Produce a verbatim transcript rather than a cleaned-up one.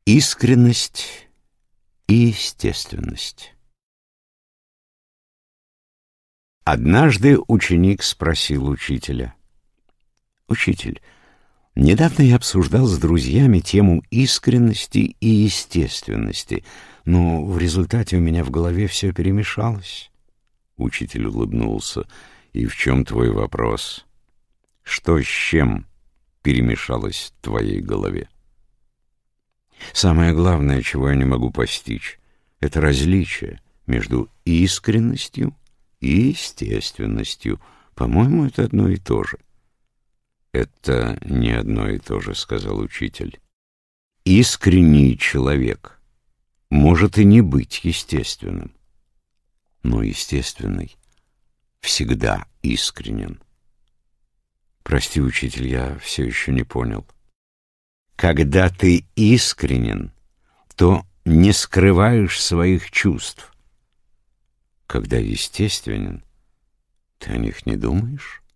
Искренность и естественность. Однажды ученик спросил учителя: «Учитель, недавно я обсуждал с друзьями тему искренности и естественности, но в результате у меня в голове все перемешалось». Учитель улыбнулся: «И в чем твой вопрос? Что с чем перемешалось в твоей голове?» «Самое главное, чего я не могу постичь, это различие между искренностью и естественностью. По-моему, это одно и то же». «Это не одно и то же», — сказал учитель. «Искренний человек может и не быть естественным, но естественный всегда искренен». «Прости, учитель, я все еще не понял». «Когда ты искренен, то не скрываешь своих чувств. Когда естественен, ты о них не думаешь».